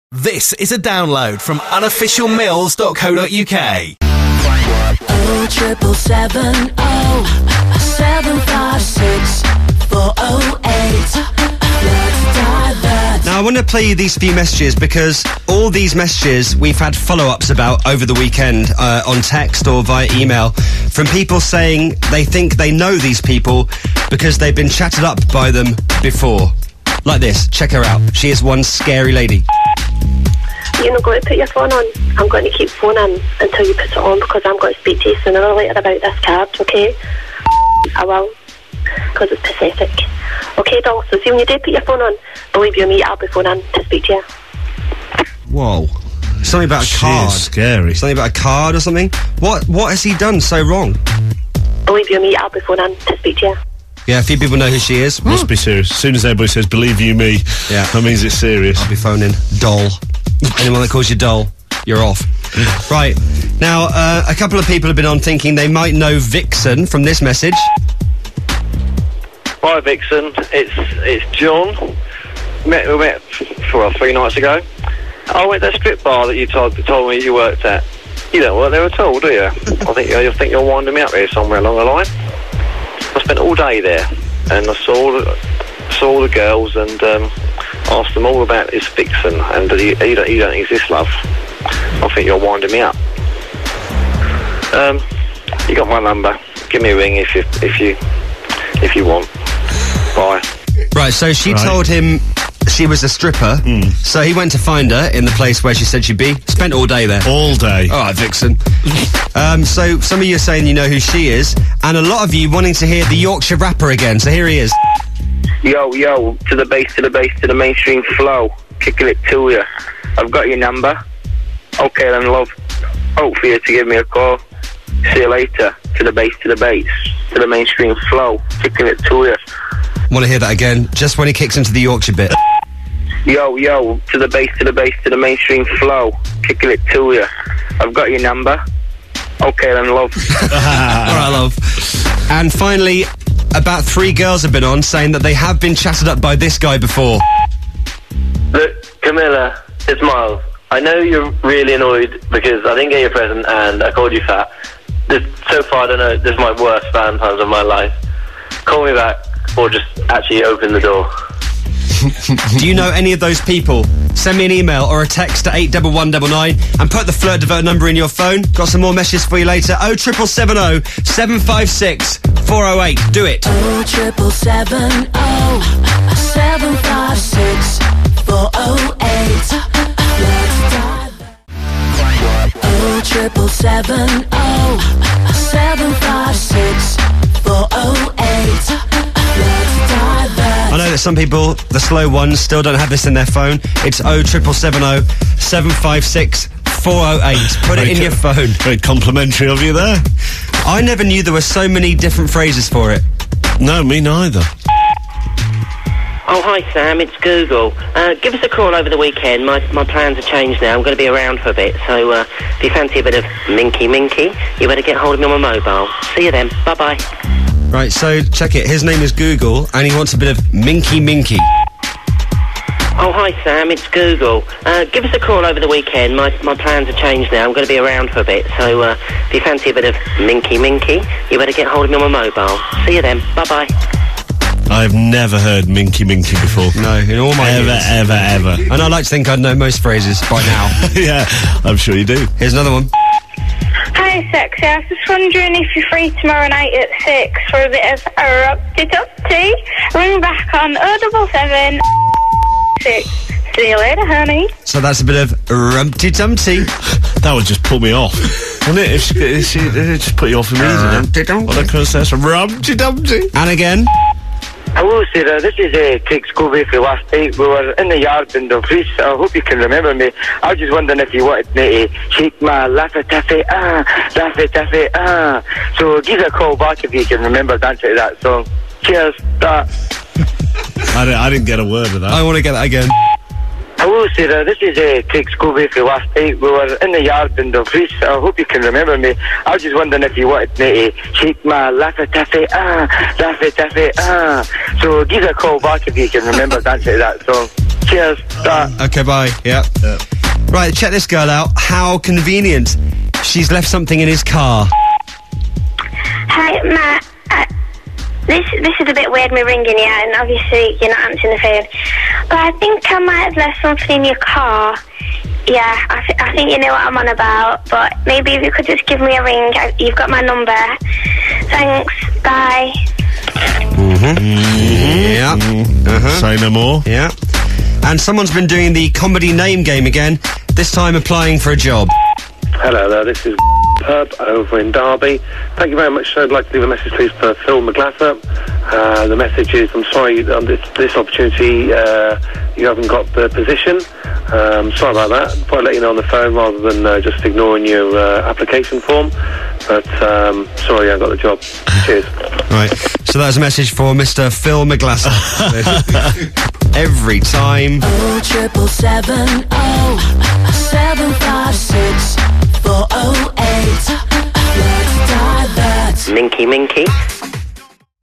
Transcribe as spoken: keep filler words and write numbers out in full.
This is a download from unofficial mills dot co dot uk. Oh, triple seven, oh, seven five six, four oh eight. Let's divert. Now, I want to play you these few messages because all these messages we've had follow-ups about over the weekend uh, on text or via email from people saying they think they know these people because they've been chatted up by them before. Like this, check her out. She is one scary lady. You're not going to put your phone on. I'm going to keep phoning until you put it on because I'm going to speak to you sooner or later about this card, okay? I will, because it's pathetic. Okay, doll, so see when you do put your phone on, believe you me, I'll be phoning to speak to you. Whoa. Something about a She card. is scary. Something about a card or something? What What has he done so wrong? Believe you me, I'll be phoning to speak to you. Yeah, a few people know who she is. Must be serious. As soon as everybody says, believe you me, Yeah. that means it's serious. I'll be phoning doll. Anyone that calls you doll, you're off. Right. Now, uh, a couple of people have been on thinking they might know Vixen from this message. Hi Vixen, it's it's John. Met, we met well, three nights ago. I went to that strip bar that you told, told me you worked at. You don't work there at all, do you? I think you think you're winding me up here somewhere along the line. I spent all day there, and I saw the, saw the girls and um, asked them all about this Vixen, and you, you, don't, you don't exist, love. I think you're winding me up. Um, you got my number. Give me a ring if you if you if you want. Bye. Right, so she Right. told him she was a stripper, Mm. so he went to find her in the place where she said she'd be. Spent all day there. All day. All right, Vixen. um, so some of you are saying you know who she is, and a lot of you wanting to hear the Yorkshire rapper again, so here he is. Yo, yo, to the bass, to the bass, to the mainstream flow. Kicking it to you. I've got your number. Okay then, love. Hope for you to give me a call. See you later. To the bass, to the bass, to the mainstream flow. Kicking it to you. Want to hear that again? Just when he kicks into the Yorkshire bit. Yo, yo, to the bass, to the bass, to the mainstream flow. Kicking it to you. I've got your number. Okay then, love. All right, love. And finally, about three girls have been on saying that they have been chatted up by this guy before. Look, Camilla, it's Miles. I know you're really annoyed because I didn't get your present and I called you fat. This, so far, I don't know, this is my worst Valentine's of my life. Call me back or just actually open the door. Do you know any of those people? Send me an email or a text to eight one one nine nine and put the Flirt Divert number in your phone. Got some more messages for you later. Oh triple seven oh seven five six four oh eight. Do it. Oh, triple seven, oh, seven five six, four oh eight. Let's divert. Oh, triple seven, oh, seven five six, four oh eight. Let's divert. I know that some people, the slow ones, still don't have this in their phone. It's oh triple seven oh seven five six four oh eight. Put it in your phone. Very complimentary of you there. I never knew there were so many different phrases for it. No, me neither. Oh, hi Sam, it's Google. Uh, give us a call over the weekend. My my plans have changed now. I'm going to be around for a bit, so uh, if you fancy a bit of minky minky, you better get hold of me on my mobile. See you then. Bye-bye. Right, so check it. His name is Google, and he wants a bit of minky minky. Oh, hi Sam, it's Google. Uh, give us a call over the weekend. My my plans have changed now. I'm going to be around for a bit, so uh, if you fancy a bit of minky minky, you better get hold of me on my mobile. See you then. Bye-bye. I've never heard Minky Minky before. No, in all my Ever, years. ever, ever. And I like to think I'd know most phrases by now. Yeah, I'm sure you do. Here's another one. Hi, Sexy. I was just wondering if you're free tomorrow night at six for a bit of a rub-de-dub-tea. Ring back on oh double seven six. See you later, honey. So that's a bit of rumpty-tumpty. That would just put me off, wouldn't it? If she, if she it'd just put you off immediately. What a curse! Rumpty Dumpty. And again. Hello, Sarah. This is uh, Craig Scovey for last night. We were in the yard in Dumfries. I hope you can remember me. I was just wondering if you wanted me to shake my Laffy Taffy, ah, Laffy Taffy, ah. So give a call back if you can remember dancing to that song. Cheers. That. I, didn't, I didn't get a word of that. I want to get that again. Hello, Sarah. This is uh, Craig Scovey for last night. We were in the yard in Dumfries. I hope you can remember me. I was just wondering if you wanted me to shake my Laffy Taffy, ah, Laffy Taffy, ah. So give a call back if you can remember dancing to that song. Cheers. Bye. Okay, bye. Yeah. Yeah. Right, check this girl out. How convenient. She's left something in his car. Hi, Matt. Uh, this this is a bit weird, me ringing you, and obviously you're not answering the phone. But I think I might have left something in your car. Yeah, I, th- I think you know what I'm on about. But maybe if you could just give me a ring. I, you've got my number. Thanks. Bye. Mm-hmm. Mm-hmm. Yeah. Uh-huh. Say no more. Yeah. And someone's been doing the comedy name game again, this time applying for a job. Hello there, this is Pub over in Derby. Thank you very much. I'd like to leave a message, please, for Phil McGlasser. Uh, the message is, I'm sorry, on this, this opportunity, uh, you haven't got the position. Um, sorry about that. Thought I'd let you know on the phone rather than uh, just ignoring your uh, application form. But, um, sorry, I got the job. Cheers. Right, so that's a message for Mister Phil McGlasser. Every time. Oh, triple seven, oh, seven five six, four oh eight. Let's divert. Minky Minky.